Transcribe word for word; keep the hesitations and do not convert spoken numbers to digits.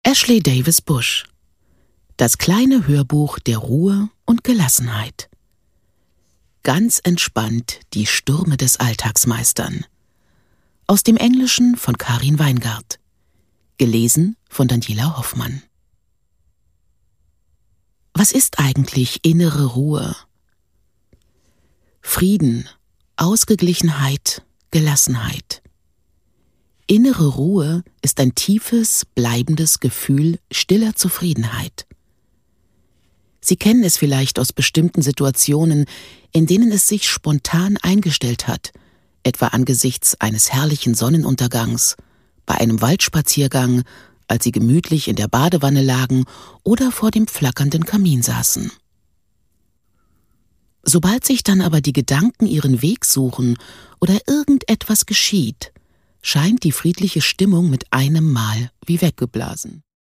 Ashley Davis Bush. Das kleine Hörbuch der Ruhe und Gelassenheit. Ganz entspannt die Stürme des Alltags meistern. Aus dem Englischen von Karin Weingart. Gelesen von Daniela Hoffmann. Was ist eigentlich innere Ruhe? Frieden, Ausgeglichenheit, Gelassenheit. Innere Ruhe ist ein tiefes, bleibendes Gefühl stiller Zufriedenheit. Sie kennen es vielleicht aus bestimmten Situationen, in denen es sich spontan eingestellt hat, etwa angesichts eines herrlichen Sonnenuntergangs, bei einem Waldspaziergang, als Sie gemütlich in der Badewanne lagen oder vor dem flackernden Kamin saßen. Sobald sich dann aber die Gedanken ihren Weg suchen oder irgendetwas geschieht, scheint die friedliche Stimmung mit einem Mal wie weggeblasen.